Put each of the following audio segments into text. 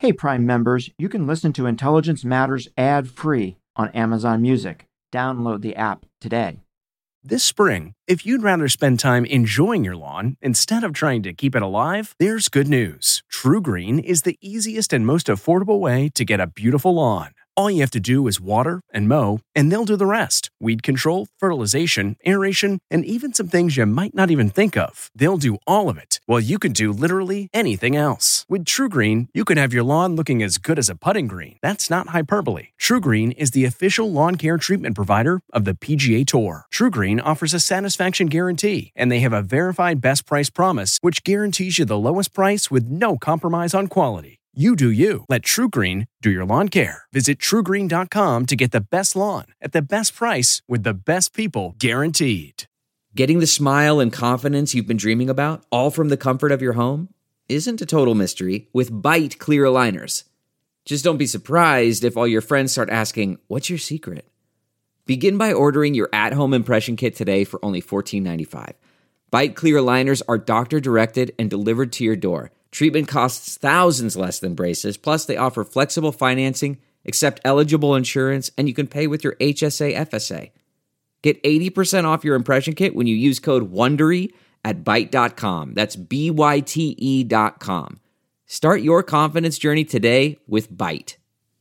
Hey, Prime members, you can listen to Intelligence Matters ad-free on Amazon Music. Download the app today. This spring, if you'd rather spend time enjoying your lawn instead of trying to keep it alive, there's good news. TruGreen is the easiest and most affordable way to get a beautiful lawn. All you have to do is water and mow, and they'll do the rest. Weed control, fertilization, aeration, and even some things you might not even think of. They'll do all of it, while you can do literally anything else. With TruGreen, you can have your lawn looking as good as a putting green. That's not hyperbole. TruGreen is the official lawn care treatment provider of the PGA Tour. TruGreen offers a satisfaction guarantee, and they have a verified best price promise, which guarantees you the lowest price with no compromise on quality. You do you. Let TruGreen do your lawn care. Visit TruGreen.com to get the best lawn at the best price with the best people guaranteed. Getting the smile and confidence you've been dreaming about, all from the comfort of your home, isn't a total mystery with Byte clear aligners. Just don't be surprised if all your friends start asking, "What's your secret?" Begin by ordering your at-home impression kit today for only $14.95. Byte clear aligners are doctor-directed and delivered to your door. Treatment costs thousands less than braces, plus they offer flexible financing, accept eligible insurance, and you can pay with your HSA FSA. Get 80% off your impression kit when you use code WONDERY at Byte.com. That's BYTE.com. Start your confidence journey today with Byte.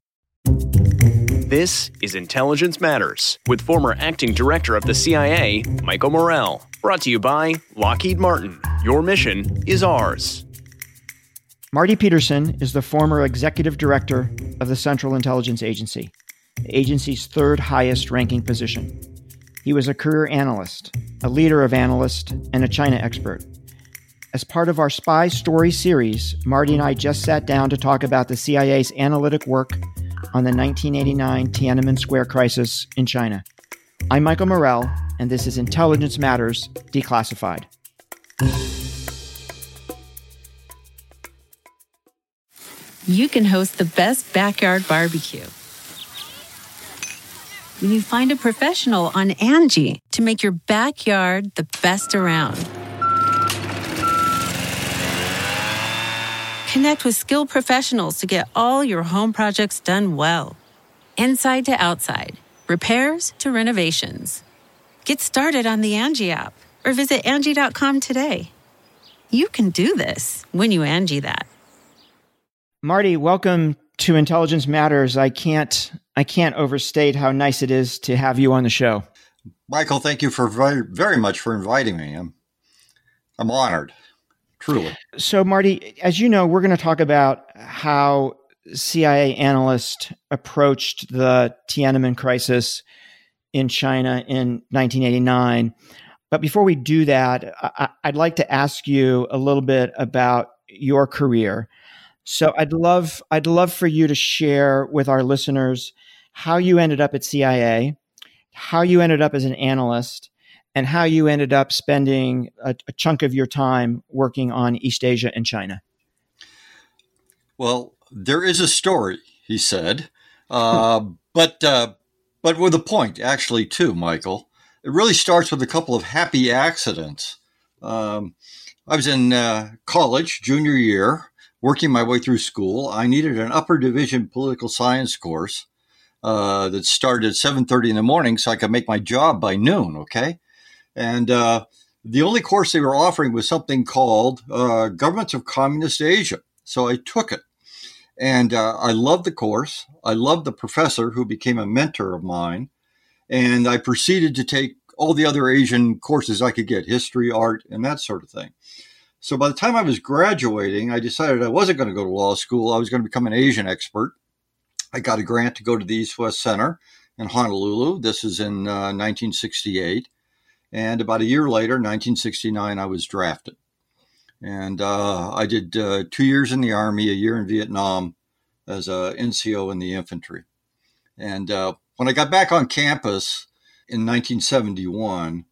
This is Intelligence Matters with former acting director of the CIA, Michael Morell. Brought to you by Lockheed Martin. Your mission is ours. Marty Peterson is the former executive director of the Central Intelligence Agency, the agency's third highest ranking position. He was a career analyst, a leader of analysts, and a China expert. As part of our Spy Story series, Marty and I just sat down to talk about the CIA's analytic work on the 1989 Tiananmen Square crisis in China. I'm Michael Morell, and this is Intelligence Matters Declassified. You can host the best backyard barbecue when you find a professional on Angie to make your backyard the best around. Connect with skilled professionals to get all your home projects done well. Inside to outside, repairs to renovations. Get started on the Angie app or visit Angie.com today. You can do this when you Angie that. Marty, welcome to Intelligence Matters. I can't overstate how nice it is to have you on the show. Michael, thank you for very much for inviting me. I'm honored, truly. So, Marty, as you know, we're going to talk about how CIA analysts approached the Tiananmen crisis in China in 1989. But before we do that, I'd like to ask you a little bit about your career. So I'd love for you to share with our listeners how you ended up at CIA, how you ended up as an analyst, and how you ended up spending a chunk of your time working on East Asia and China. Well, there is a story, he said, but with a point, actually, too, Michael. It really starts with a couple of happy accidents. I was in college, junior year, working my way through school. I needed an upper division political science course that started at 7:30 in the morning so I could make my job by noon, okay? And the only course they were offering was something called Governments of Communist Asia. So I took it. And I loved the course. I loved the professor who became a mentor of mine. And I proceeded to take all the other Asian courses I could get, history, art, and that sort of thing. So by the time I was graduating, I decided I wasn't going to go to law school. I was going to become an Asian expert. I got a grant to go to the East-West Center in Honolulu. This is in 1968. And about a year later, 1969, I was drafted. And I did 2 years in the Army, a year in Vietnam as a NCO in the infantry. And when I got back on campus in 1971,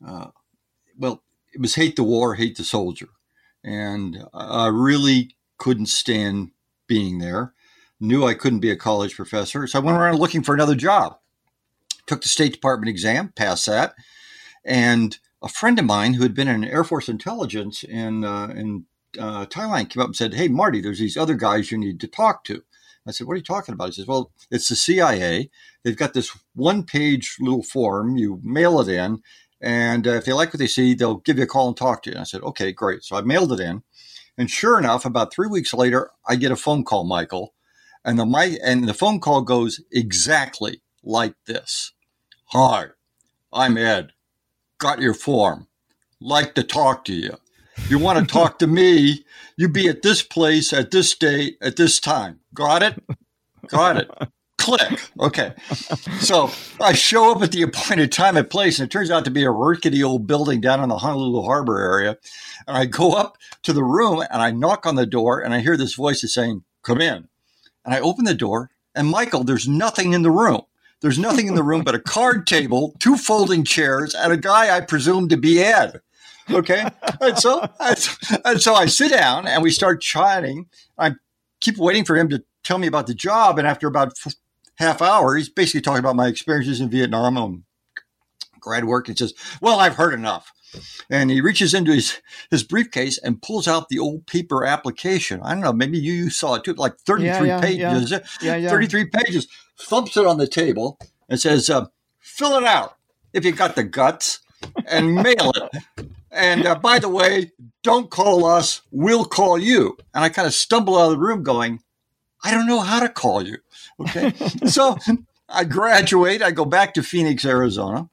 it was hate the war, hate the soldier. And I really couldn't stand being there. Knew I couldn't be a college professor. So I went around looking for another job. Took the State Department exam, passed that. And a friend of mine who had been in Air Force intelligence in Thailand came up and said, "Hey, Marty, there's these other guys you need to talk to." I said, "What are you talking about?" He says, "Well, it's the CIA. They've got this one-page little form. You mail it in, and if they like what they see, they'll give you a call and talk to you." And I said, "Okay, great." So I mailed it in, and sure enough, about 3 weeks later, I get a phone call, Michael, and the phone call goes exactly like this: "Hi, I'm Ed. Got your form. Like to talk to you. You want to talk to me? You be at this place at this date at this time. Got it? Got it. Click." Okay. So I show up at the appointed time and place, and it turns out to be a rickety old building down in the Honolulu Harbor area. And I go up to the room and I knock on the door, and I hear this voice is saying, "Come in." And I open the door, and Michael, there's nothing in the room. There's nothing in the room but a card table, 2 folding chairs, and a guy I presume to be Ed. Okay. And so I sit down and we start chatting. I keep waiting for him to tell me about the job. And after about half hour, he's basically talking about my experiences in Vietnam and grad work, and says, "Well, I've heard enough." And he reaches into his briefcase and pulls out the old paper application. I don't know, maybe you saw it too, like 33 pages. Yeah. 33 pages, thumps it on the table and says, "Fill it out if you got the guts and mail it. And by the way, don't call us, we'll call you." And I kind of stumble out of the room going, I don't know how to call you. Okay. So I graduate, I go back to Phoenix, Arizona.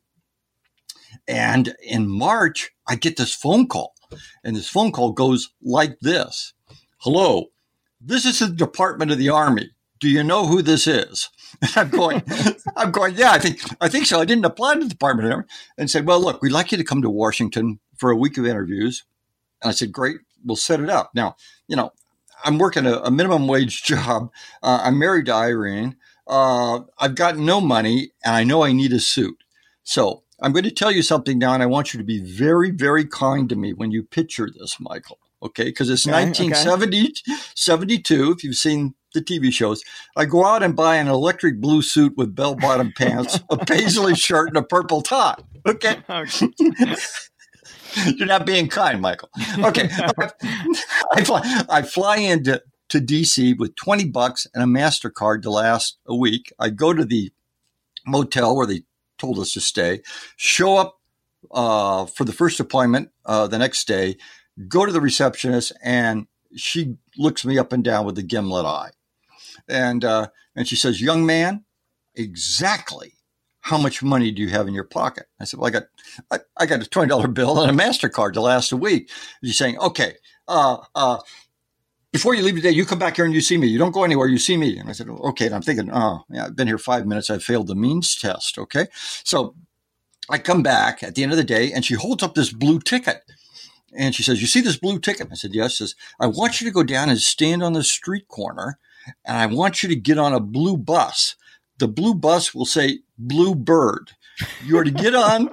And in March, I get this phone call. And this phone call goes like this: "Hello, this is the Department of the Army. Do you know who this is?" And I'm going, "Yeah, I think so. I didn't apply to the Department of the Army." And said, "Well, look, we'd like you to come to Washington for a week of interviews." And I said, "Great, we'll set it up." Now, I'm working a minimum wage job. I'm married to Irene. I've got no money, and I know I need a suit. So I'm going to tell you something now, and I want you to be very, very kind to me when you picture this, Michael. Okay? Because it's 1972, if you've seen the TV shows. I go out and buy an electric blue suit with bell-bottom pants, a paisley shirt, and a purple tie. Okay? You're not being kind, Michael. Okay. I fly into DC with $20 and a MasterCard to last a week. I go to the motel where they told us to stay, show up for the first appointment the next day, go to the receptionist, and she looks me up and down with a gimlet eye. And she says, "Young man, exactly how much money do you have in your pocket?" I said, "Well, I got a $20 bill and a MasterCard to last a week." She's saying, "Okay, before you leave today, you come back here and you see me. You don't go anywhere. You see me." And I said, "Okay." And I'm thinking, "Oh, yeah, I've been here 5 minutes. I failed the means test." Okay. So I come back at the end of the day, and she holds up this blue ticket. And she says, "You see this blue ticket?" I said, "Yes." She says, "I want you to go down and stand on the street corner, and I want you to get on a blue bus. The blue bus will say Blue Bird. You are to get on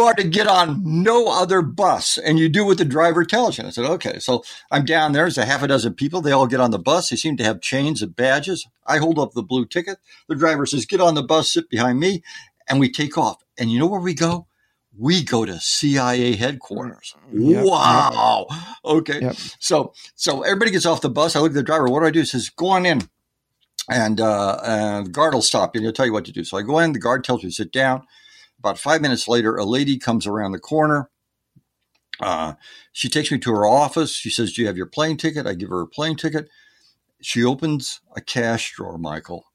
no other bus, and you do what the driver tells you." I said, "Okay." So I'm down there. There's a half a dozen people. They all get on the bus. They seem to have chains and badges. I hold up the blue ticket. The driver says, "Get on the bus, sit behind me," and we take off. And you know where we go? We go to CIA headquarters. Yep. Wow. Okay. Yep. So everybody gets off the bus. I look at the driver. What do I do? He says, "Go on in. And the guard will stop you and he'll tell you what to do." So I go in, the guard tells me to sit down. About 5 minutes later, a lady comes around the corner. She takes me to her office. She says, "Do you have your plane ticket?" I give her a plane ticket. She opens a cash drawer, Michael,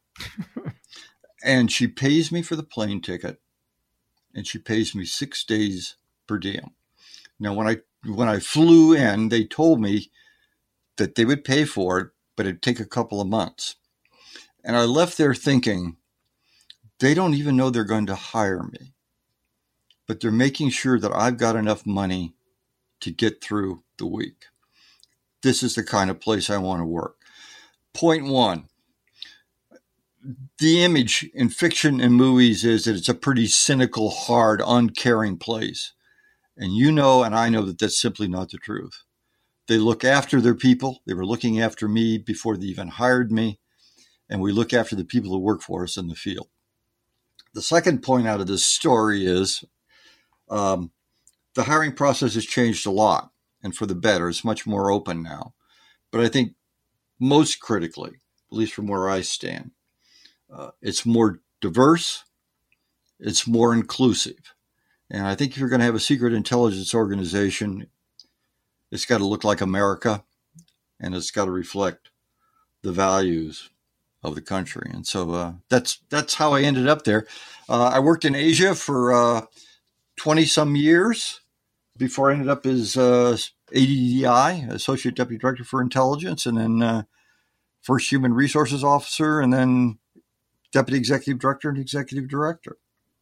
and she pays me for the plane ticket, and she pays me 6 days per diem. Now, when I flew in, they told me that they would pay for it, but it'd take a couple of months. And I left there thinking, they don't even know they're going to hire me, but they're making sure that I've got enough money to get through the week. This is the kind of place I want to work. Point one, the image in fiction and movies is that it's a pretty cynical, hard, uncaring place. And you know, and I know that that's simply not the truth. They look after their people. They were looking after me before they even hired me. And we look after the people who work for us in the field. The second point out of this story is the hiring process has changed a lot. and for the better. It's much more open now. But I think most critically, at least from where I stand, it's more diverse, it's more inclusive. And I think if you're going to have a secret intelligence organization, it's got to look like America, and it's got to reflect the values of the country. And so that's how I ended up there. I worked in Asia for 20 some years before I ended up as ADDI, Associate Deputy Director for Intelligence, and then first Human Resources Officer, and then Deputy Executive Director and Executive Director.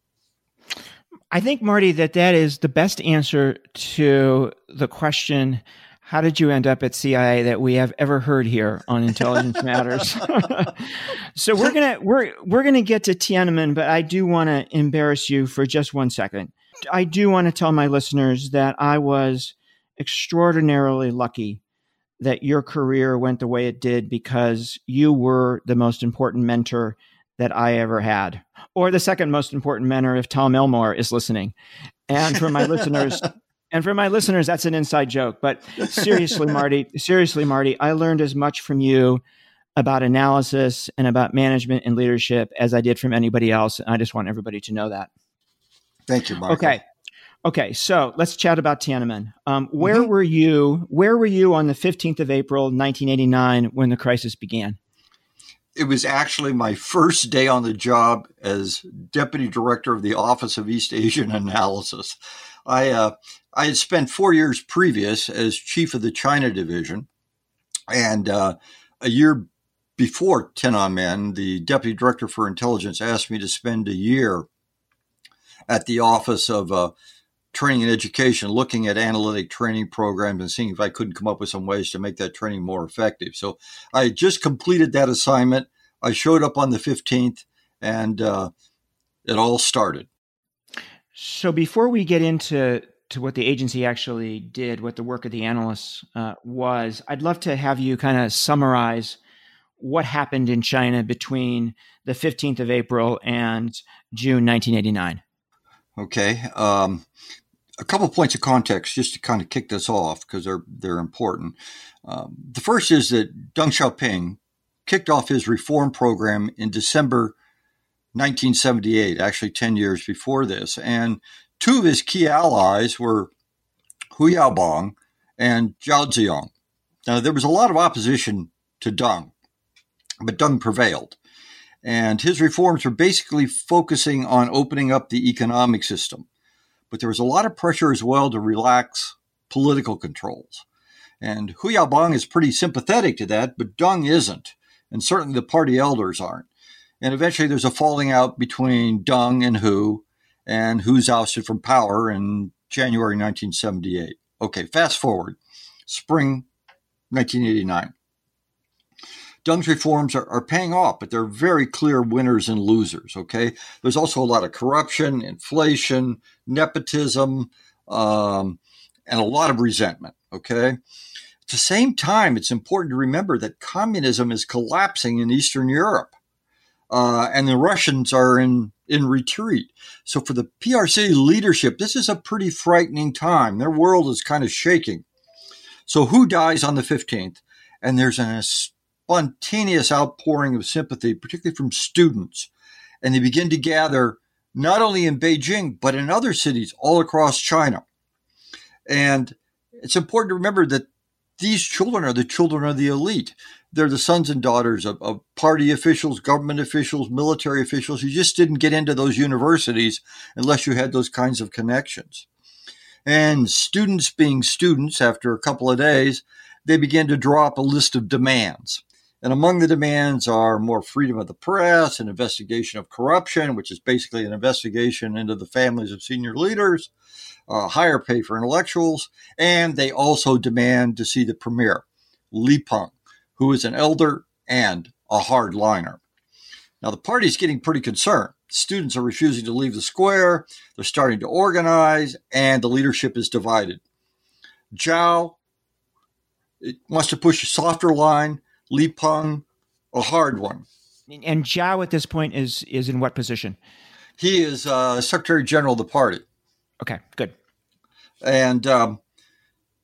I think, Marty, that is the best answer to the question, how did you end up at CIA, that we have ever heard here on Intelligence Matters. So we're gonna get to Tiananmen, but I do want to embarrass you for just 1 second. I do want to tell my listeners that I was extraordinarily lucky that your career went the way it did, because you were the most important mentor that I ever had, or the second most important mentor if Tom Elmore is listening. And for my listeners, that's an inside joke. But seriously, Marty, I learned as much from you about analysis and about management and leadership as I did from anybody else. And I just want everybody to know that. Thank you, Michael. Okay. So let's chat about Tiananmen. Where were you on the 15th of April, 1989, when the crisis began? It was actually my first day on the job as Deputy Director of the Office of East Asian Analysis. I had spent 4 years previous as Chief of the China Division. And a year before Tiananmen, the Deputy Director for Intelligence asked me to spend a year at the Office of Training and Education, looking at analytic training programs and seeing if I couldn't come up with some ways to make that training more effective. So I had just completed that assignment. I showed up on the 15th, and it all started. So before we get into what the agency actually did, what the work of the analysts was, I'd love to have you kind of summarize what happened in China between the 15th of April and June 1989. Okay. A couple points of context just to kind of kick this off, because they're important. The first is that Deng Xiaoping kicked off his reform program in December 1978, actually 10 years before this. And two of his key allies were Hu Yaobang and Zhao Ziyang. Now, there was a lot of opposition to Deng, but Deng prevailed. And his reforms were basically focusing on opening up the economic system. But there was a lot of pressure as well to relax political controls. And Hu Yaobang is pretty sympathetic to that, but Deng isn't. And certainly the party elders aren't. And eventually there's a falling out between Deng and Hu, and Hu's ousted from power in January 1978. Okay, fast forward, spring 1989. Deng's reforms are paying off, but they're very clear winners and losers, okay? There's also a lot of corruption, inflation, nepotism, and a lot of resentment, okay? At the same time, it's important to remember that communism is collapsing in Eastern Europe, and the Russians are in retreat. So for the PRC leadership, this is a pretty frightening time. Their world is kind of shaking. So Hu dies on the 15th, and there's a spontaneous outpouring of sympathy, particularly from students. And they begin to gather not only in Beijing, but in other cities all across China. And it's important to remember that these children are the children of the elite. They're the sons and daughters of party officials, government officials, military officials. You just didn't get into those universities unless you had those kinds of connections. And students being students, after a couple of days, they began to draw up a list of demands. And among the demands are more freedom of the press, an investigation of corruption, which is basically an investigation into the families of senior leaders, higher pay for intellectuals, and they also demand to see the premier, Li Peng, who is an elder and a hardliner. Now, the party's getting pretty concerned. Students are refusing to leave the square, they're starting to organize, and the leadership is divided. Zhao wants to push a softer line, Li Peng, a hard one. And Zhao at this point is in what position? He is Secretary General of the party. Okay, good. And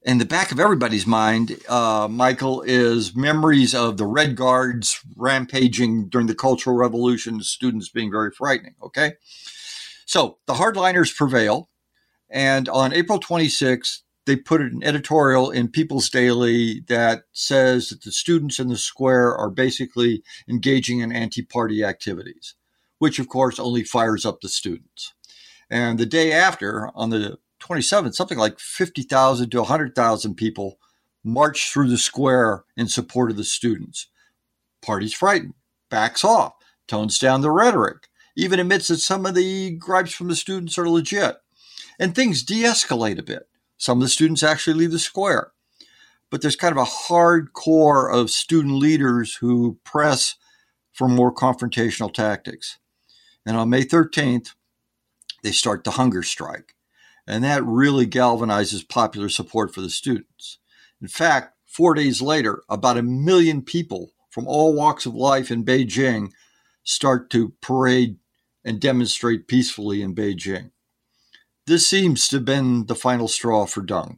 in the back of everybody's mind, Michael, is memories of the Red Guards rampaging during the Cultural Revolution, students being very frightening, okay? So the hardliners prevail, and on April 26th, they put an editorial in People's Daily that says that the students in the square are basically engaging in anti-party activities, which, of course, only fires up the students. And the day after, on the 27th, something like 50,000 to 100,000 people marched through the square in support of the students. Party's frightened, backs off, tones down the rhetoric, even admits that some of the gripes from the students are legit. And things de-escalate a bit. Some of the students actually leave the square. But there's kind of a hard core of student leaders who press for more confrontational tactics. And on May 13th, they start the hunger strike. And that really galvanizes popular support for the students. In fact, 4 days later, about 1 million people from all walks of life in Beijing start to parade and demonstrate peacefully in Beijing. This seems to have been the final straw for Deng.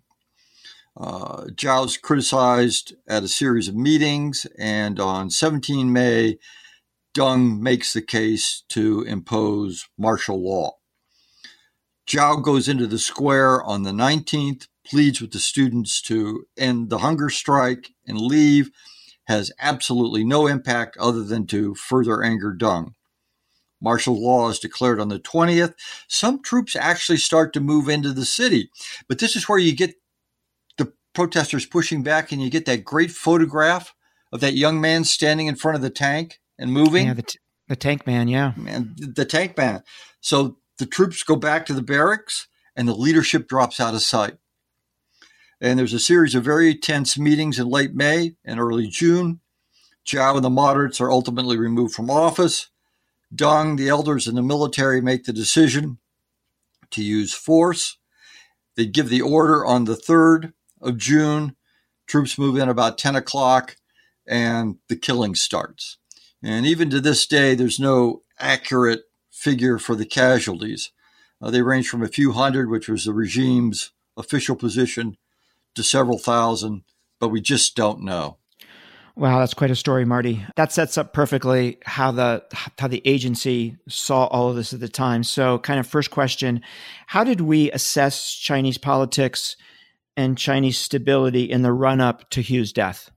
Zhao's criticized at a series of meetings, and on 17 May, Deng makes the case to impose martial law. Zhao goes into the square on the 19th, pleads with the students to end the hunger strike and leave, has absolutely no impact other than to further anger Deng. Martial law is declared on the 20th. Some troops actually start to move into the city, but this is where you get the protesters pushing back, and you get that great photograph of that young man standing in front of the tank and moving. Yeah, the tank man, yeah. Man, the tank man. So the troops go back to the barracks, and the leadership drops out of sight. And there's a series of very tense meetings in late May and early June. Zhao and the moderates are ultimately removed from office. Deng, the elders, and the military make the decision to use force. They give the order on the 3rd of June. Troops move in about 10 o'clock, and the killing starts. And even to this day, there's no accurate figure for the casualties. They range from a few hundred, which was the regime's official position, to several thousand, but we just don't know. Wow, that's quite a story, Marty. That sets up perfectly how the agency saw all of this at the time. So kind of first question, how did we assess Chinese politics and Chinese stability in the run-up to Hu's death?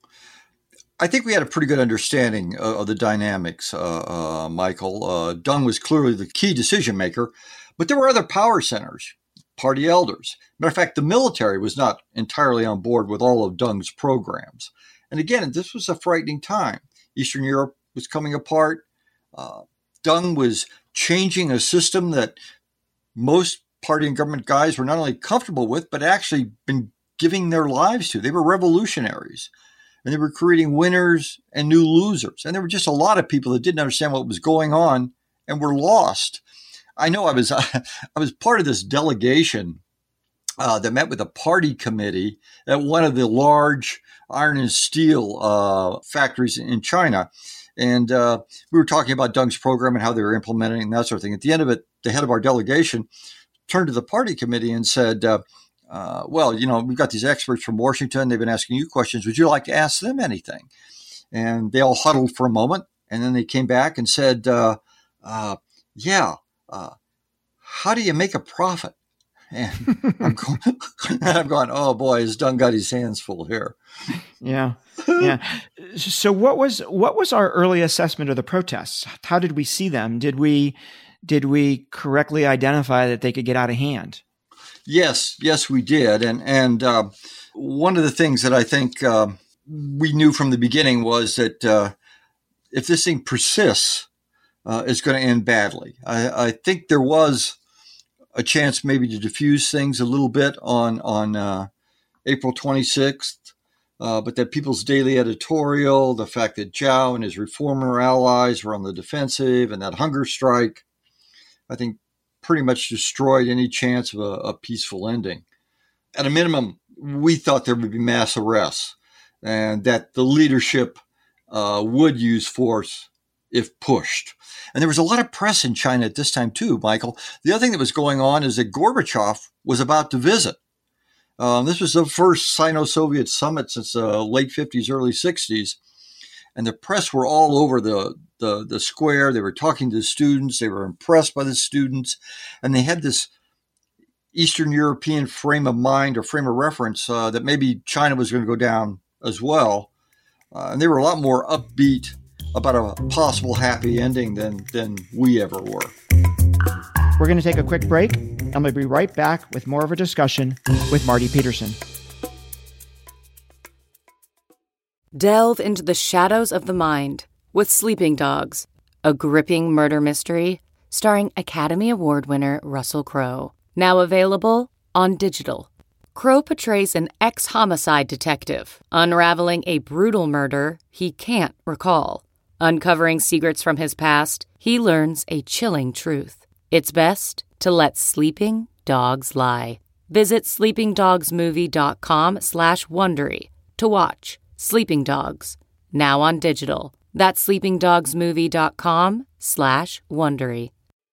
I think we had a pretty good understanding of the dynamics, Michael. Deng was clearly the key decision maker, but there were other power centers, party elders. Matter of fact, the military was not entirely on board with all of Deng's programs. And again, this was a frightening time. Eastern Europe was coming apart. Deng was changing a system that most party and government guys were not only comfortable with, but actually been giving their lives to. They were revolutionaries. And they were creating winners and new losers. And there were just a lot of people that didn't understand what was going on and were lost. I know I was part of this delegation that met with a party committee at one of the large iron and steel factories in China. And we were talking about Deng's program and how they were implementing and that sort of thing. At the end of it, the head of our delegation turned to the party committee and said, well, you know, we've got these experts from Washington. They've been asking you questions. Would you like to ask them anything? And they all huddled for a moment. And then they came back and said, how do you make a profit? And I'm going, oh boy, has Deng got his hands full here. Yeah. So what was our early assessment of the protests? How did we see them? Did we correctly identify that they could get out of hand? Yes, we did. And one of the things that I think we knew from the beginning was that if this thing persists, it's going to end badly. I think there was a chance maybe to diffuse things a little bit on April 26th, but that People's Daily editorial, the fact that Zhao and his reformer allies were on the defensive, and that hunger strike, I think pretty much destroyed any chance of a peaceful ending. At a minimum, we thought there would be mass arrests and that the leadership would use force if pushed. And there was a lot of press in China at this time too, Michael. The other thing that was going on is that Gorbachev was about to visit. This was the first Sino-Soviet summit since the late 50s, early 60s. And the press were all over the square. They were talking to the students. They were impressed by the students. And they had this Eastern European frame of mind or frame of reference that maybe China was going to go down as well. And they were a lot more upbeat about a possible happy ending than we ever were. We're going to take a quick break. I'm going to be right back with more of a discussion with Marty Peterson. Delve into the shadows of the mind with Sleeping Dogs, a gripping murder mystery starring Academy Award winner Russell Crowe. Now available on digital. Crowe portrays an ex-homicide detective unraveling a brutal murder he can't recall. Uncovering secrets from his past, he learns a chilling truth. It's best to let sleeping dogs lie. Visit sleepingdogsmovie.com/Wondery to watch Sleeping Dogs, now on digital. That's sleepingdogsmovie.com/Wondery.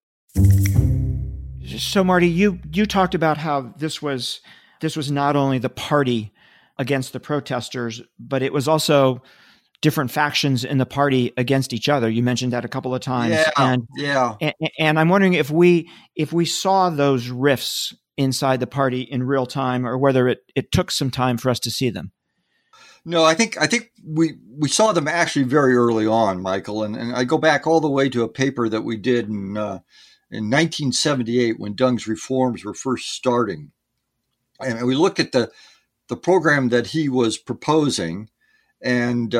So, Marty, you talked about how this was not only the party against the protesters, but it was also different factions in the party against each other. You mentioned that a couple of times. And I'm wondering if we saw those rifts inside the party in real time, or whether it took some time for us to see them. No, I think we saw them actually very early on, Michael. And I go back all the way to a paper that we did in 1978 when Deng's reforms were first starting. And we looked at the program that he was proposing, and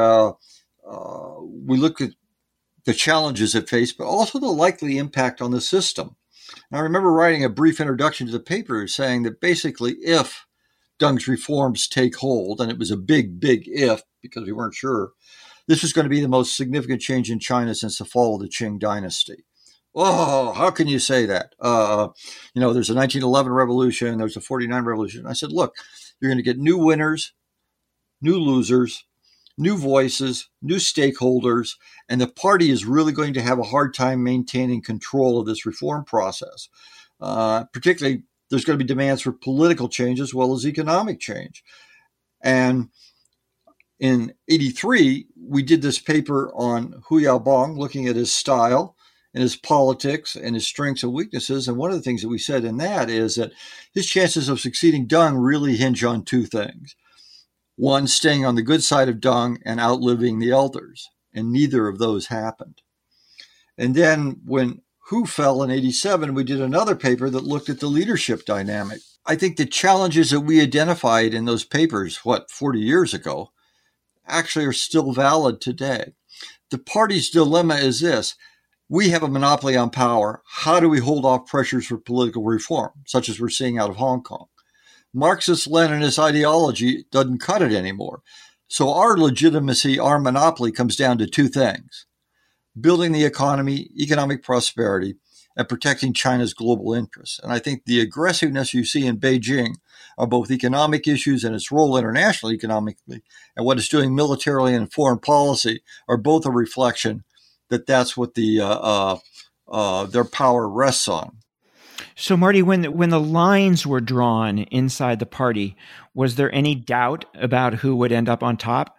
we looked at the challenges it faced, but also the likely impact on the system. And I remember writing a brief introduction to the paper saying that basically if Deng's reforms take hold, and it was a big, big if because we weren't sure, this was going to be the most significant change in China since the fall of the Qing dynasty. Oh, how can you say that? There's a 1911 revolution, there's a 49 revolution. I said, look, you're going to get new winners, new losers, new voices, new stakeholders, and the party is really going to have a hard time maintaining control of this reform process. Particularly, there's going to be demands for political change as well as economic change. And in 83, we did this paper on Hu Yaobang, looking at his style and his politics and his strengths and weaknesses. And one of the things that we said in that is that his chances of succeeding Deng really hinge on two things. One, staying on the good side of Deng and outliving the elders. And neither of those happened. And then when Hu fell in 87, we did another paper that looked at the leadership dynamic. I think the challenges that we identified in those papers, 40 years ago, actually are still valid today. The party's dilemma is this. We have a monopoly on power. How do we hold off pressures for political reform, such as we're seeing out of Hong Kong? Marxist-Leninist ideology doesn't cut it anymore. So our legitimacy, our monopoly comes down to two things: building the economy, economic prosperity, and protecting China's global interests. And I think the aggressiveness you see in Beijing on both economic issues and its role internationally economically, and what it's doing militarily and foreign policy, are both a reflection that that's what their power rests on. So, Marty, when the lines were drawn inside the party, was there any doubt about who would end up on top?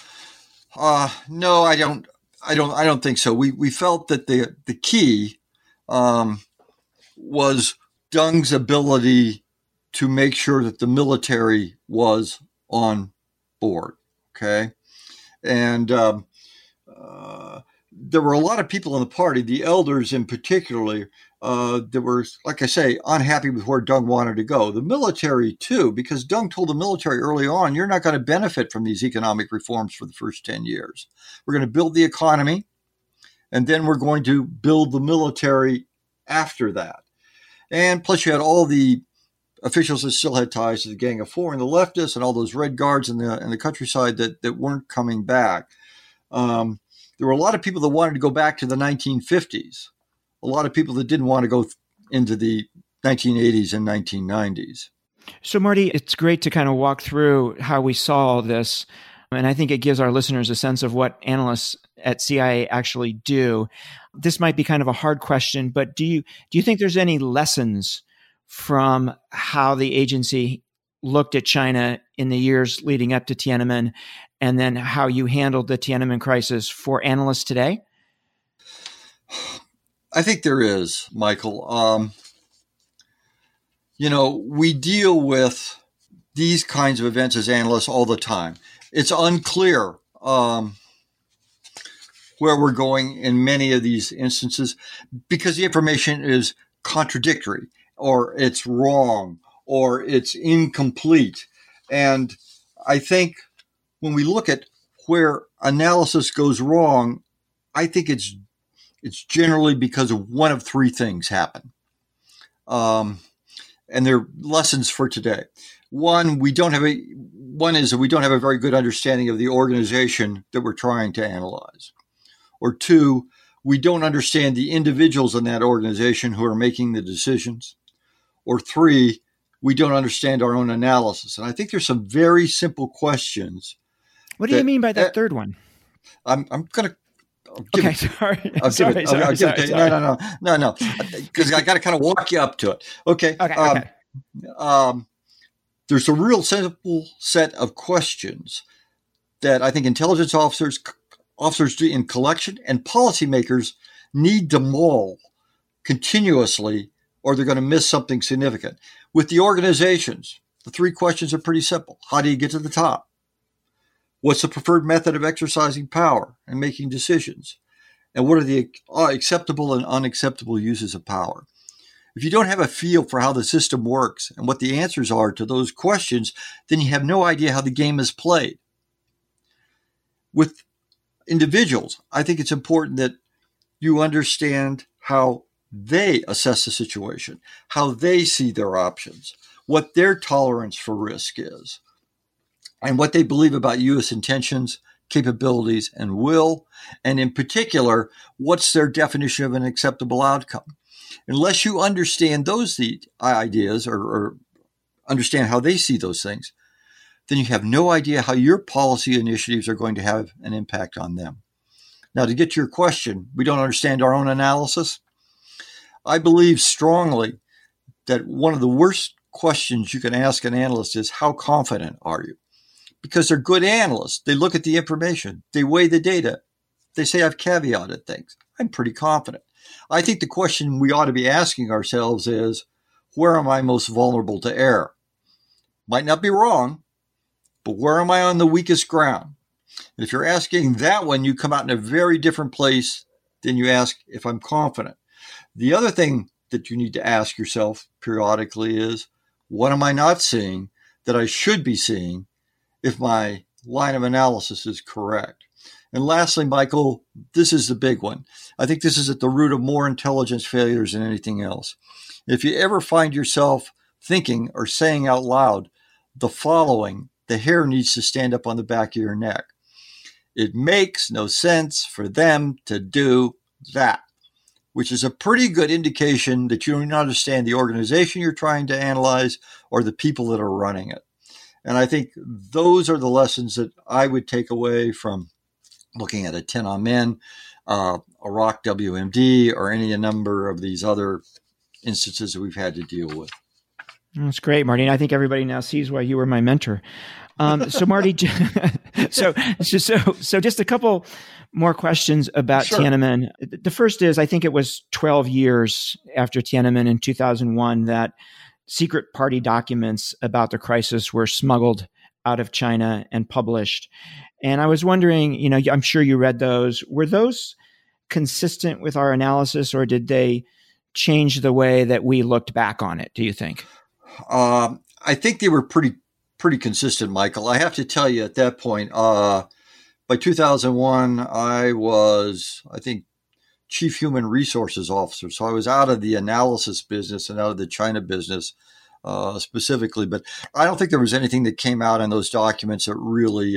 No, I don't think so. We felt that the key was Deng's ability to make sure that the military was on board. Okay, and there were a lot of people in the party, the elders in particular, that were, like I say, unhappy with where Deng wanted to go. The military, too, because Deng told the military early on, you're not going to benefit from these economic reforms for the first 10 years. We're going to build the economy, and then we're going to build the military after that. And plus, you had all the officials that still had ties to the Gang of Four and the leftists and all those red guards in the countryside that weren't coming back. There were a lot of people that wanted to go back to the 1950s. A lot of people that didn't want to go into the 1980s and 1990s. So, Marty, it's great to kind of walk through how we saw all this. And I think it gives our listeners a sense of what analysts at CIA actually do. This might be kind of a hard question, but do you think there's any lessons from how the agency looked at China in the years leading up to Tiananmen, and then how you handled the Tiananmen crisis for analysts today? I think there is, Michael. We deal with these kinds of events as analysts all the time. It's unclear where we're going in many of these instances because the information is contradictory, or it's wrong, or it's incomplete. And I think when we look at where analysis goes wrong, I think it's generally because of one of three things happen. And they're lessons for today. One is that we don't have a very good understanding of the organization that we're trying to analyze. Or two, we don't understand the individuals in that organization who are making the decisions. Or three, we don't understand our own analysis. And I think there's some very simple questions. What do you mean by that third one? I'm going to. Okay, sorry. No, because I got to kind of walk you up to it. Okay. There's a real simple set of questions that I think intelligence officers in collection and policymakers need to mull continuously, or they're going to miss something significant. With the organizations, the three questions are pretty simple. How do you get to the top? What's the preferred method of exercising power and making decisions? And what are the acceptable and unacceptable uses of power? If you don't have a feel for how the system works and what the answers are to those questions, then you have no idea how the game is played. With individuals, I think it's important that you understand how they assess the situation, how they see their options, what their tolerance for risk is, and what they believe about U.S. intentions, capabilities, and will, and in particular, what's their definition of an acceptable outcome. Unless you understand those ideas or understand how they see those things, then you have no idea how your policy initiatives are going to have an impact on them. Now, to get to your question, we don't understand our own analysis. I believe strongly that one of the worst questions you can ask an analyst is, how confident are you? Because they're good analysts. They look at the information. They weigh the data. They say, I've caveated things. I'm pretty confident. I think the question we ought to be asking ourselves is, where am I most vulnerable to error? Might not be wrong, but where am I on the weakest ground? And if you're asking that one, you come out in a very different place than you ask if I'm confident. The other thing that you need to ask yourself periodically is, what am I not seeing that I should be seeing if my line of analysis is correct? And lastly, Michael, this is the big one. I think this is at the root of more intelligence failures than anything else. If you ever find yourself thinking or saying out loud the following, the hair needs to stand up on the back of your neck. It makes no sense for them to do that, which is a pretty good indication that you don't understand the organization you're trying to analyze or the people that are running it. And I think those are the lessons that I would take away from looking at a Tiananmen, Iraq WMD, or any number of these other instances that we've had to deal with. That's great, Marty. And I think everybody now sees why you were my mentor. So Marty, so just a couple more questions about Sure. Tiananmen. The first is, I think it was 12 years after Tiananmen in 2001 that secret party documents about the crisis were smuggled out of China and published. And I was wondering, I'm sure you read those. Were those consistent with our analysis, or did they change the way that we looked back on it, do you think? I think they were pretty consistent, Michael. I have to tell you at that point, by 2001, I was, I think, Chief Human Resources Officer. So I was out of the analysis business and out of the China business specifically. But I don't think there was anything that came out in those documents that really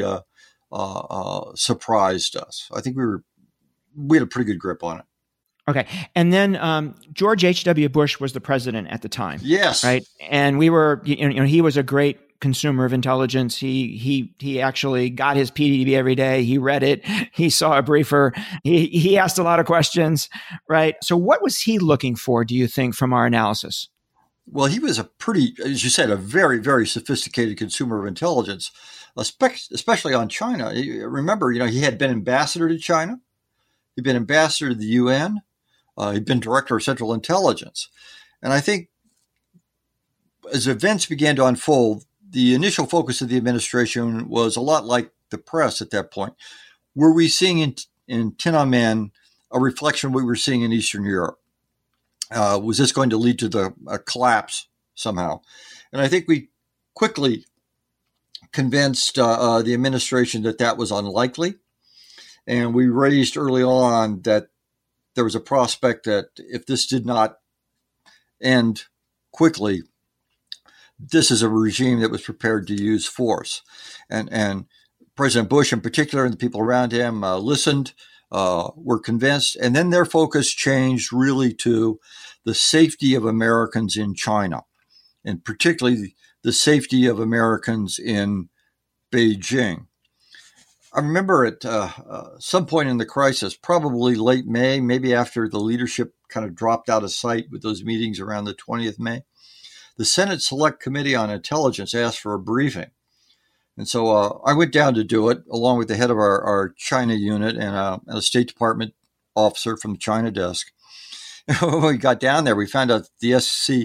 surprised us. I think we had a pretty good grip on it. Okay. And then George H.W. Bush was the president at the time. Yes. Right. And we were, he was a great consumer of intelligence. He actually got his PDB every day. He read it. He saw a briefer. He asked a lot of questions. Right. So what was he looking for, do you think, from our analysis? Well, he was a pretty, as you said, a very, very sophisticated consumer of intelligence, especially on China. Remember, he had been ambassador to China. He'd been ambassador to the UN. He'd been director of Central Intelligence. And I think as events began to unfold, the initial focus of the administration was a lot like the press at that point. Were we seeing in Tiananmen a reflection of what we were seeing in Eastern Europe? Was this going to lead to a collapse somehow? And I think we quickly convinced the administration that was unlikely. And we raised early on that there was a prospect that if this did not end quickly, this is a regime that was prepared to use force. And President Bush in particular and the people around him listened, were convinced, and then their focus changed really to the safety of Americans in China, and particularly the safety of Americans in Beijing. I remember at some point in the crisis, probably late May, maybe after the leadership kind of dropped out of sight with those meetings around the 20th May, the Senate Select Committee on Intelligence asked for a briefing. And so I went down to do it, along with the head of our China unit and a State Department officer from the China desk. And when we got down there, we found out the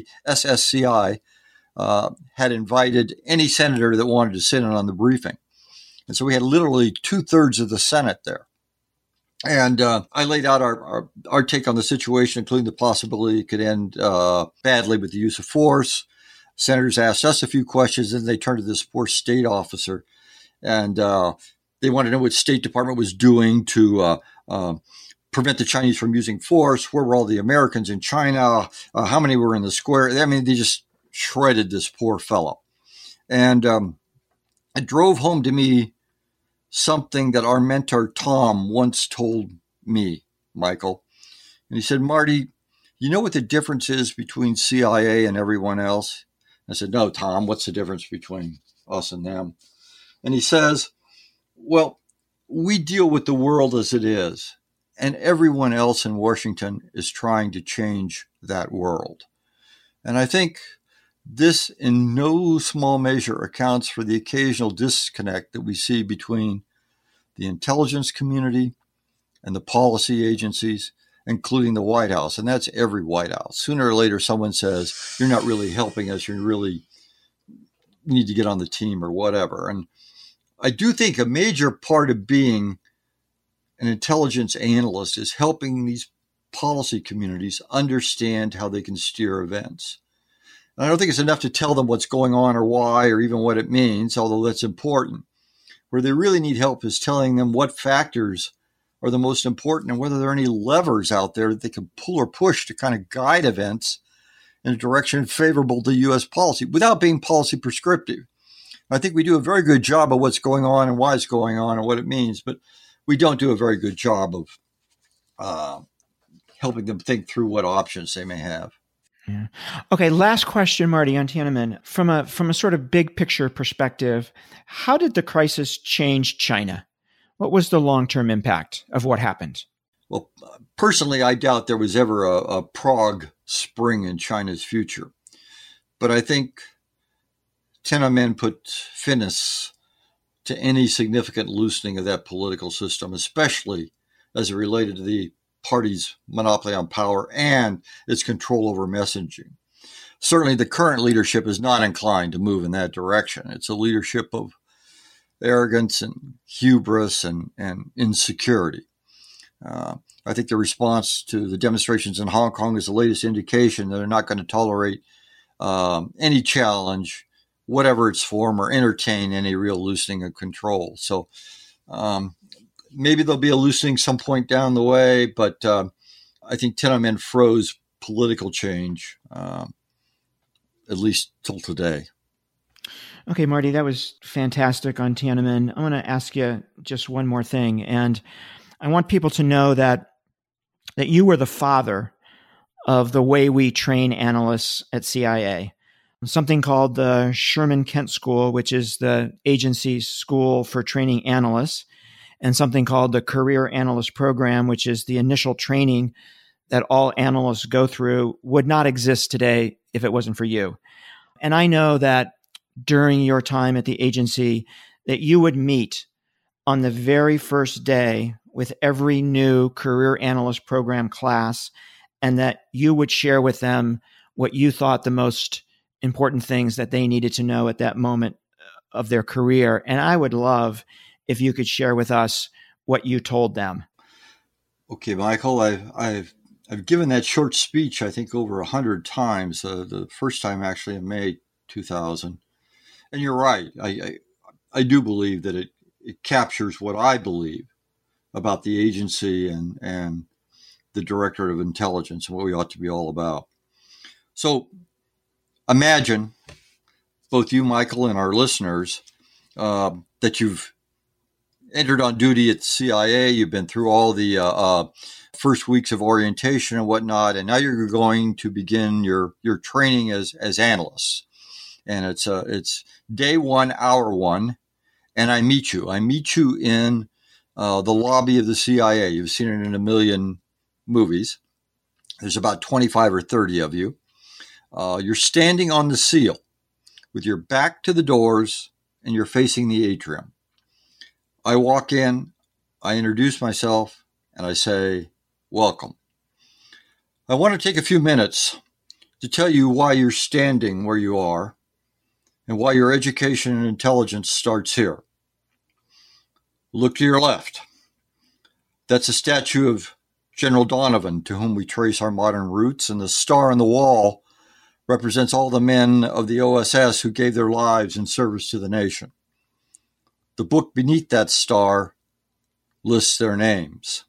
SSCI had invited any senator that wanted to sit in on the briefing. And so we had literally 2/3 of the Senate there. And I laid out our take on the situation, including the possibility it could end badly with the use of force. Senators asked us a few questions, and they turned to this poor state officer. And they wanted to know what State Department was doing to prevent the Chinese from using force. Where were all the Americans in China? How many were in the square? I mean, they just shredded this poor fellow. And it drove home to me something that our mentor, Tom, once told me, Michael. And he said, Marty, you know what the difference is between CIA and everyone else? I said, no, Tom, what's the difference between us and them? And he says, well, we deal with the world as it is, and everyone else in Washington is trying to change that world. And I think this, in no small measure, accounts for the occasional disconnect that we see between the intelligence community and the policy agencies, including the White House. And that's every White House. Sooner or later, someone says, you're not really helping us. You need to get on the team or whatever. And I do think a major part of being an intelligence analyst is helping these policy communities understand how they can steer events. And I don't think it's enough to tell them what's going on or why or even what it means, although that's important. Where they really need help is telling them what factors are the most important and whether there are any levers out there that they can pull or push to kind of guide events in a direction favorable to U.S. policy without being policy prescriptive. I think we do a very good job of what's going on and why it's going on and what it means, but we don't do a very good job of helping them think through what options they may have. Yeah. Okay. Last question, Marty, on Tiananmen. From a sort of big picture perspective, how did the crisis change China? What was the long-term impact of what happened? Well, personally, I doubt there was ever a Prague Spring in China's future. But I think Tiananmen put finis to any significant loosening of that political system, especially as it related to the party's monopoly on power and its control over messaging. Certainly, the current leadership is not inclined to move in that direction. It's a leadership of arrogance and hubris and insecurity. I think the response to the demonstrations in Hong Kong is the latest indication that they're not going to tolerate any challenge, whatever its form, or entertain any real loosening of control. So maybe there'll be a loosening some point down the way, but I think Tiananmen froze political change, at least till today. Okay, Marty, that was fantastic on Tiananmen. I want to ask you just one more thing. And I want people to know that you were the father of the way we train analysts at CIA. Something called the Sherman Kent School, which is the agency's school for training analysts, and something called the Career Analyst Program, which is the initial training that all analysts go through would not exist today if it wasn't for you. And I know that during your time at the agency that you would meet on the very first day with every new career analyst program class, and that you would share with them what you thought the most important things that they needed to know at that moment of their career. And I would love if you could share with us what you told them. Okay, Michael, I've given that short speech, I think, over 100 times. The first time actually in May 2000. And you're right. I do believe that it captures what I believe about the agency and the Directorate of Intelligence and what we ought to be all about. So imagine, both you, Michael, and our listeners, that you've entered on duty at the CIA. You've been through all the first weeks of orientation and whatnot, and now you're going to begin your training as analysts. And it's day one, hour one, and I meet you. I meet you in the lobby of the CIA. You've seen it in a million movies. There's about 25 or 30 of you. You're standing on the seal with your back to the doors and you're facing the atrium. I walk in, I introduce myself, and I say, welcome. I want to take a few minutes to tell you why you're standing where you are and why your education and intelligence starts here. Look to your left. That's a statue of General Donovan, to whom we trace our modern roots, and the star on the wall represents all the men of the OSS who gave their lives in service to the nation. The book beneath that star lists their names.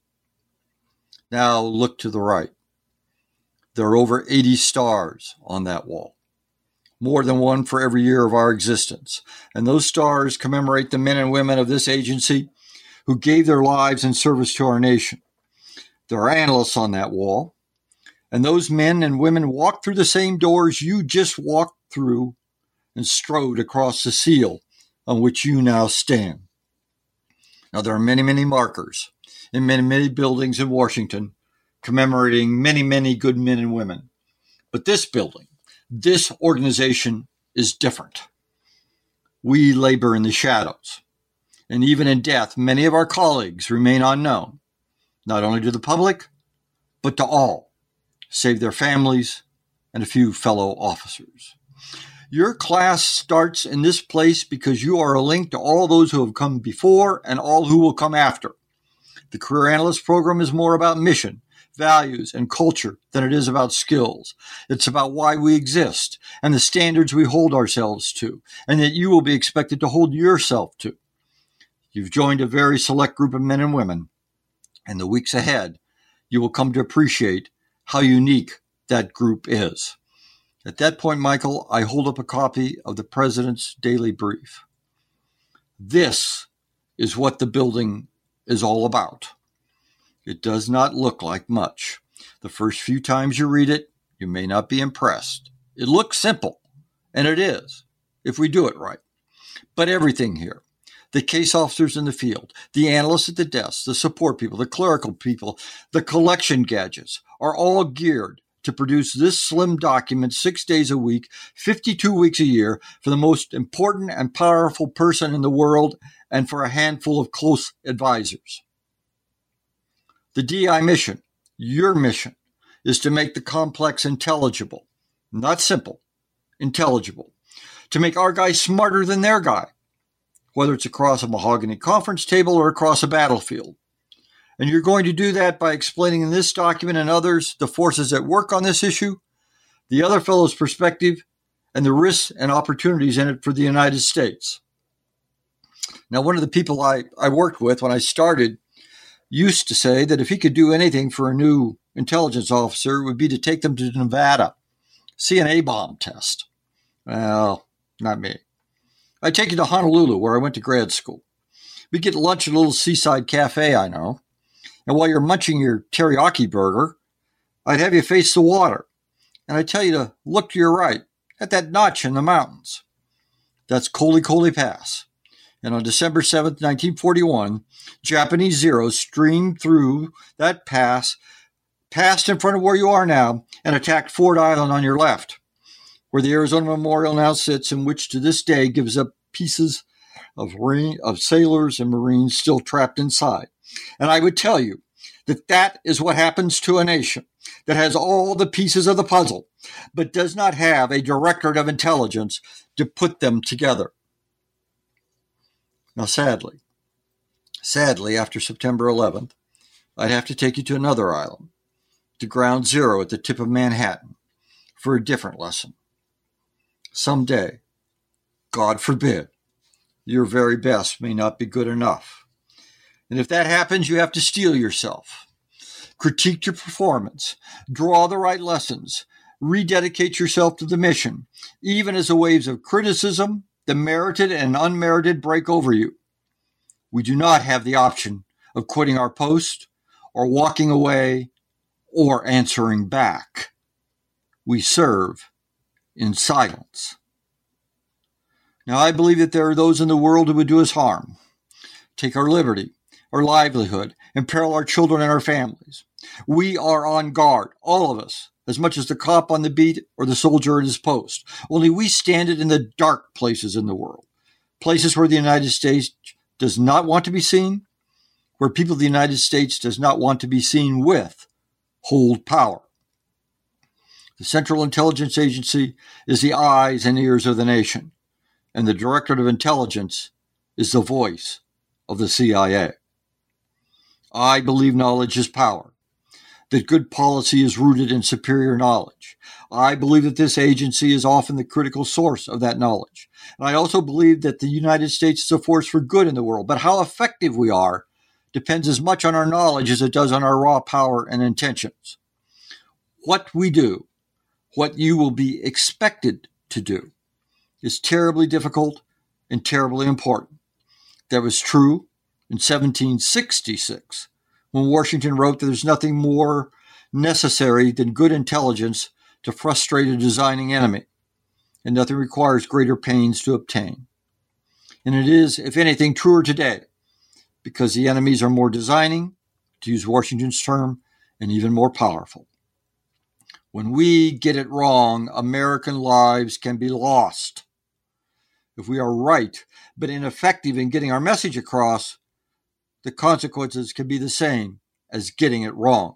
Now look to the right. There are over 80 stars on that wall, more than one for every year of our existence. And those stars commemorate the men and women of this agency who gave their lives in service to our nation. There are analysts on that wall, and those men and women walked through the same doors you just walked through and strode across the seal on which you now stand. Now, there are many, many markers in many, many buildings in Washington commemorating many, many good men and women. But this building, this organization is different. We labor in the shadows. And even in death, many of our colleagues remain unknown, not only to the public, but to all, save their families and a few fellow officers. Your class starts in this place because you are a link to all those who have come before and all who will come after. The Career Analyst program is more about mission, values, and culture than it is about skills. It's about why we exist and the standards we hold ourselves to, and that you will be expected to hold yourself to. You've joined a very select group of men and women. In the weeks ahead, you will come to appreciate how unique that group is. At that point, Michael, I hold up a copy of the President's Daily Brief. This is what the building is all about. It does not look like much. The first few times you read it, you may not be impressed. It looks simple, and it is, if we do it right. But everything here, the case officers in the field, the analysts at the desk, the support people, the clerical people, the collection gadgets, are all geared to produce this slim document 6 days a week, 52 weeks a year, for the most important and powerful person in the world and for a handful of close advisors. The DI mission, your mission, is to make the complex intelligible, not simple, intelligible, to make our guy smarter than their guy, whether it's across a mahogany conference table or across a battlefield. And you're going to do that by explaining in this document and others the forces at work on this issue, the other fellow's perspective, and the risks and opportunities in it for the United States. Now, one of the people I worked with when I started used to say that if he could do anything for a new intelligence officer, it would be to take them to Nevada, see an A-bomb test. Well, not me. I'd take you to Honolulu, where I went to grad school. We'd get lunch at a little seaside cafe I know. And while you're munching your teriyaki burger, I'd have you face the water. And I'd tell you to look to your right at that notch in the mountains. That's Koli Koli Pass. And on December 7th, 1941, Japanese Zeros streamed through that pass, passed in front of where you are now and attacked Ford Island on your left, where the Arizona Memorial now sits, and which to this day gives up pieces of sailors and Marines still trapped inside. And I would tell you that that is what happens to a nation that has all the pieces of the puzzle, but does not have a directorate of intelligence to put them together. Now, sadly, after September 11th, I'd have to take you to another island, to Ground Zero at the tip of Manhattan, for a different lesson. Someday, God forbid, your very best may not be good enough. And if that happens, you have to steel yourself, critique your performance, draw the right lessons, rededicate yourself to the mission, even as the waves of criticism, the merited and unmerited, break over you. We do not have the option of quitting our post or walking away or answering back. We serve in silence. Now, I believe that there are those in the world who would do us harm, take our liberty, our livelihood, imperil our children and our families. We are on guard, all of us, as much as the cop on the beat or the soldier at his post. Only we stand it in the dark places in the world, places where the United States does not want to be seen, where people of the United States does not want to be seen with, hold power. The Central Intelligence Agency is the eyes and ears of the nation, and the Directorate of Intelligence is the voice of the CIA. I believe knowledge is power, that good policy is rooted in superior knowledge. I believe that this agency is often the critical source of that knowledge. And I also believe that the United States is a force for good in the world. But how effective we are depends as much on our knowledge as it does on our raw power and intentions. What we do, what you will be expected to do, is terribly difficult and terribly important. That was true in 1766, when Washington wrote that there's nothing more necessary than good intelligence to frustrate a designing enemy, and nothing requires greater pains to obtain. And it is, if anything, truer today, because the enemies are more designing, to use Washington's term, and even more powerful. When we get it wrong, American lives can be lost. If we are right, but ineffective in getting our message across, the consequences can be the same as getting it wrong.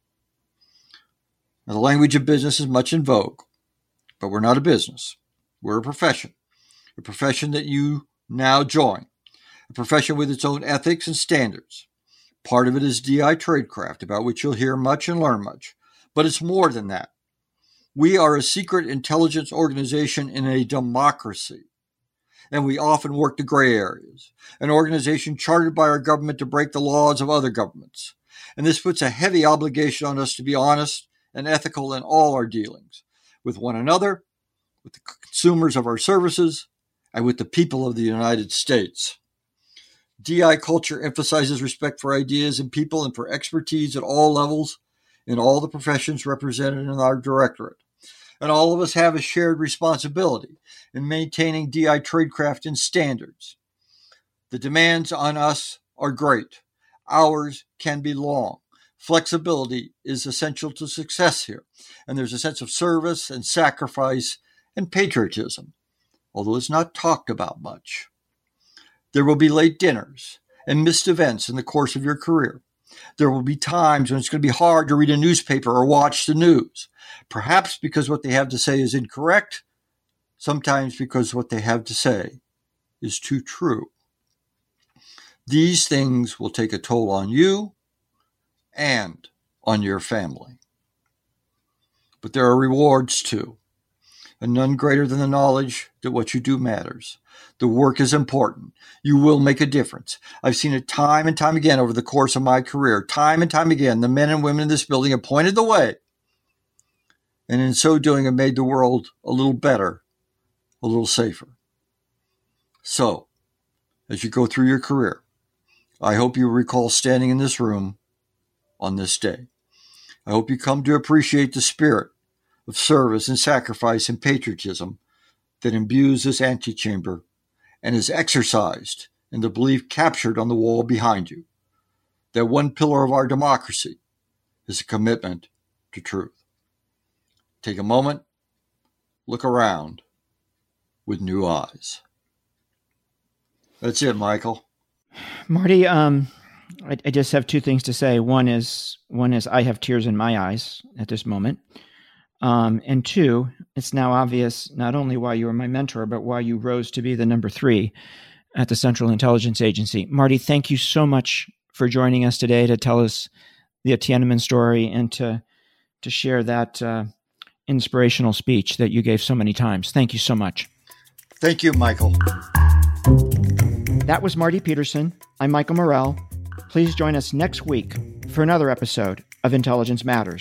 Now, the language of business is much in vogue, but we're not a business. We're a profession that you now join, a profession with its own ethics and standards. Part of it is DI Tradecraft, about which you'll hear much and learn much, but it's more than that. We are a secret intelligence organization in a democracy, and we often work the gray areas, an organization chartered by our government to break the laws of other governments. And this puts a heavy obligation on us to be honest and ethical in all our dealings, with one another, with the consumers of our services, and with the people of the United States. DI culture emphasizes respect for ideas and people and for expertise at all levels in all the professions represented in our directorate. And all of us have a shared responsibility in maintaining DI Tradecraft and standards. The demands on us are great. Hours can be long. Flexibility is essential to success here. And there's a sense of service and sacrifice and patriotism, although it's not talked about much. There will be late dinners and missed events in the course of your career. There will be times when it's going to be hard to read a newspaper or watch the news, perhaps because what they have to say is incorrect, sometimes because what they have to say is too true. These things will take a toll on you and on your family. But there are rewards too, and none greater than the knowledge that what you do matters. The work is important. You will make a difference. I've seen it time and time again over the course of my career. Time and time again, the men and women in this building have pointed the way, and in so doing have made the world a little better, a little safer. So, as you go through your career, I hope you recall standing in this room on this day. I hope you come to appreciate the spirit of service and sacrifice and patriotism that imbues this antechamber and is exercised in the belief captured on the wall behind you, that one pillar of our democracy is a commitment to truth. Take a moment, look around with new eyes. That's it, Michael. Marty, I just have two things to say. One is I have tears in my eyes at this moment. And two, it's now obvious not only why you were my mentor, but why you rose to be the number 3 at the Central Intelligence Agency. Marty, thank you so much for joining us today to tell us the Tiananmen story and to share that inspirational speech that you gave so many times. Thank you so much. Thank you, Michael. That was Marty Peterson. I'm Michael Morell. Please join us next week for another episode of Intelligence Matters.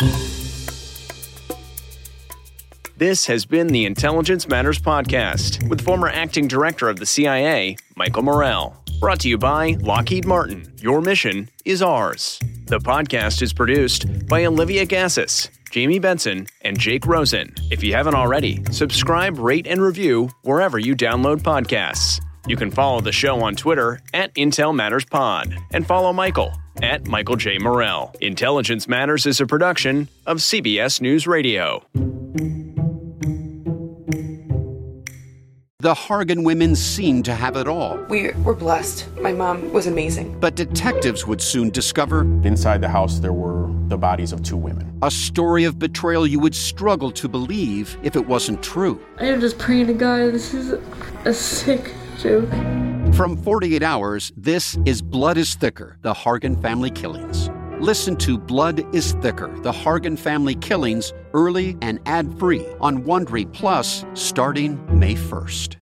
This has been the Intelligence Matters Podcast with former acting director of the CIA, Michael Morell. Brought to you by Lockheed Martin. Your mission is ours. The podcast is produced by Olivia Gassis, Jamie Benson, and Jake Rosen. If you haven't already, subscribe, rate, and review wherever you download podcasts. You can follow the show on Twitter at Intel Matters Pod and follow Michael at Michael J. Morell. Intelligence Matters is a production of CBS News Radio. The Hargan women seemed to have it all. We were blessed. My mom was amazing. But detectives would soon discover inside the house there were the bodies of 2 women. A story of betrayal you would struggle to believe if it wasn't true. I am just praying to God, this is a sick joke. From 48 Hours, this is Blood is Thicker, the Hargan family killings. Listen to Blood is Thicker, the Hargan family killings, early and ad-free on Wondery Plus starting May 1st.